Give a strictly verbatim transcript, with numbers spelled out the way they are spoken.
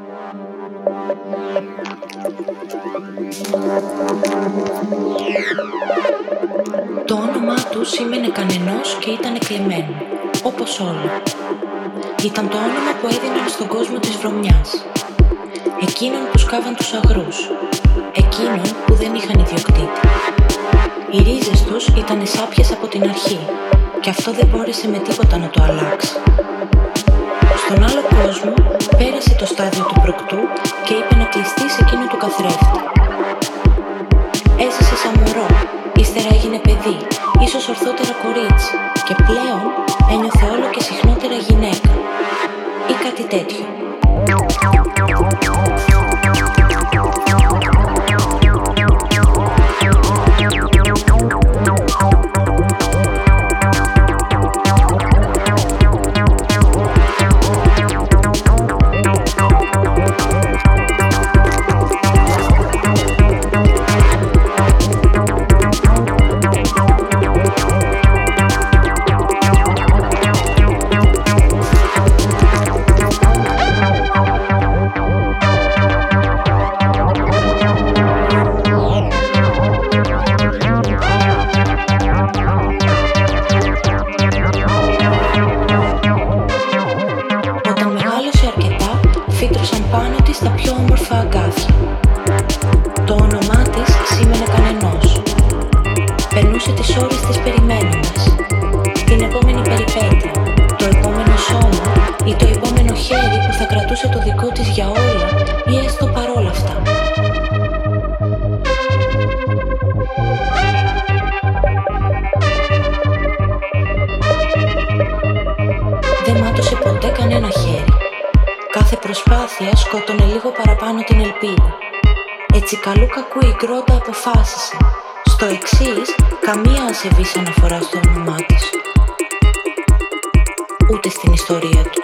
Το όνομά του σήμαινε κανενός και ήταν κλεμμένο, όπως όλοι. Ήταν το όνομα που έδιναν στον κόσμο της βρωμιάς. Εκείνων που σκάβαν τους αγρούς. Εκείνων που δεν είχαν ιδιοκτήτη. Οι ρίζες τους ήταν σάπιες από την αρχή και αυτό δεν μπόρεσε με τίποτα να το αλλάξει. Στον άλλο κόσμο πέρασε το στάδιο του προκτού και είπε να κλειστεί σε εκείνο του καθρέφτη. Έζησε σαν μωρό, ύστερα έγινε παιδί, ίσως ορθότερα κορίτσι και πλέον ένιωθε όλο και συχνότερα γυναίκα ή κάτι τέτοιο. Δεν μάτωσε ποτέ κανένα χέρι. Κάθε προσπάθεια σκότωνε λίγο παραπάνω την ελπίδα. Έτσι καλού κακού η Γκρόντα αποφάσισε στο εξής καμία ασεβής αναφορά στο όνομά της, ούτε στην ιστορία του.